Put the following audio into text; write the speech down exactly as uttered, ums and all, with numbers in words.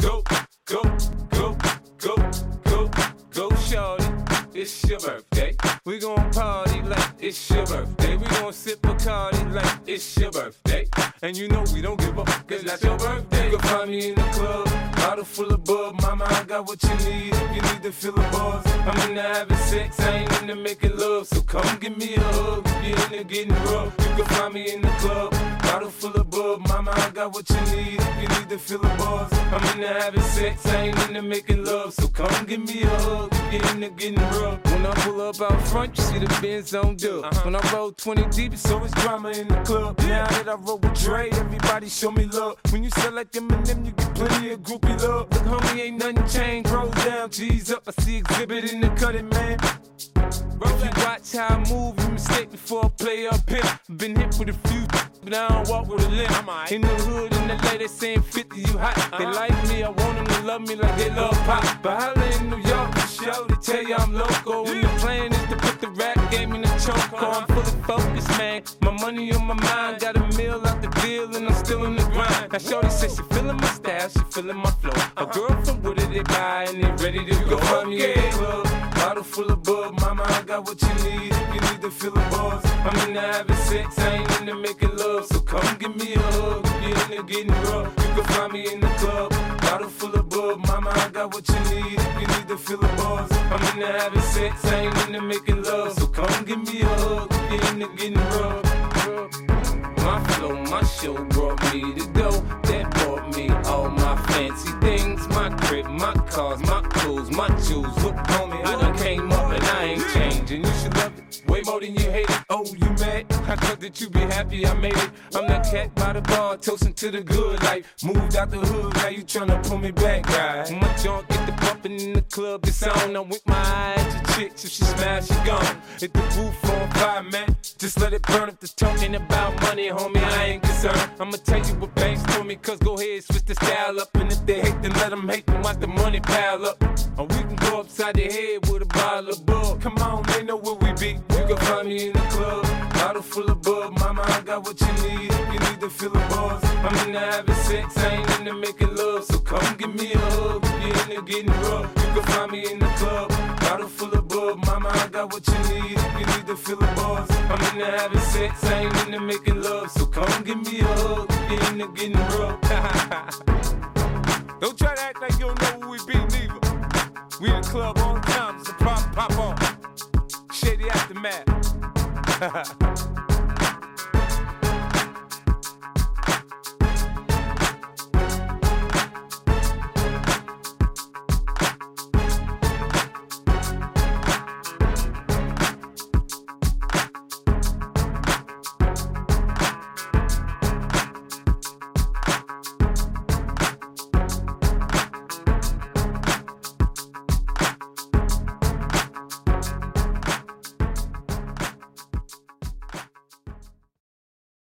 go, go, go, go, go, go, shorty. It's your birthday. We gon' party like it's your birthday. We gon' sip Bacardi like it's your birthday. And you know we don't give up, cause that's your birthday. You can find me in the club, bottle full of bub. Mama, I got what you need if you need to feel the buzz. I'm into having sex, I ain't into making love. So come give me a hug if you're into getting rough. You can find me in the club, bottle full of bub. Mama, I got what you need if you need to feel the buzz. I'm into having sex, I ain't into making love. So come give me a hug if you're into getting rough. When I pull up out front, you see the Benz on dub. Uh-huh. When I roll twenty deep, it's always drama in the club. Now that I roll with Dre, everybody show me love. When you sell like Eminem, you get plenty of groupie love. Look, homie, ain't nothing changed. Roll down, G's up. I see exhibit in the cutting, man. If you watch how I move, you mistake before I play up here. Been hit with a few, but I don't walk with a limp. In the hood, in the lady, they saying fifty, you hot. They like me, I want them to love me like they love pop. But holla in New York, for sure, they tell you I'm loco. And the plan is to put the rap game in the choke. I'm fully focused, man. My money on my mind, got a meal out the deal, and I'm still in the grind. Now shorty says she feeling my style, she feeling my flow. A girl from Wooded, they buy, and they ready to go. Find me in the club, bottle full of bub. Mama, I got what you need if you need to feel the buzz. I'm into having sex, I ain't into making love. So come give me a hug if you're into getting rough. You can find me in the club, bottle full of bub. Mama, I got what you need if you need to feel the buzz. I'm into having sex, I ain't into making love. So come give me a hug if you're into getting rough. My flow, my show brought me the dough that brought me all my fancy things. My crib, my cars, my clothes, my jewels. Look, homie, I done came up and I ain't changing. You should love it way more than you hate it. Oh, you mad? I thought that you be happy I made it. I'm that cat by the bar, toasting to the good life. Moved out the hood, now you tryna pull me back, guy. My junk get the bumpin' in the club, it's on. I'm with my eyes to chicks, if she smash, she gone. Hit the roof on fire, man. Just let it burn if the talking about money, homie, I ain't concerned. I'ma tell you what banks told me, cause go ahead, switch the style up. And if they hate, then let them hate, then watch the money pile up. Or we can go upside the head with a bottle of bug. Come on, they know where we be. You can find me in the club, bottle full of bub. Mama, I got what you need if you need to feel the buzz. I'm into having sex, I ain't into making love. So come give me a hug if you're into getting rough. You can find me in the club, bottle full of bub. Mama, I got what you need if you need to feel the buzz. I'm into having sex, I ain't into making love. So come give me a hug if you're into getting rough. Don't try to act like you don't know who we be, neither. We in the club all the time, so pop, pop on. Shady Aftermath.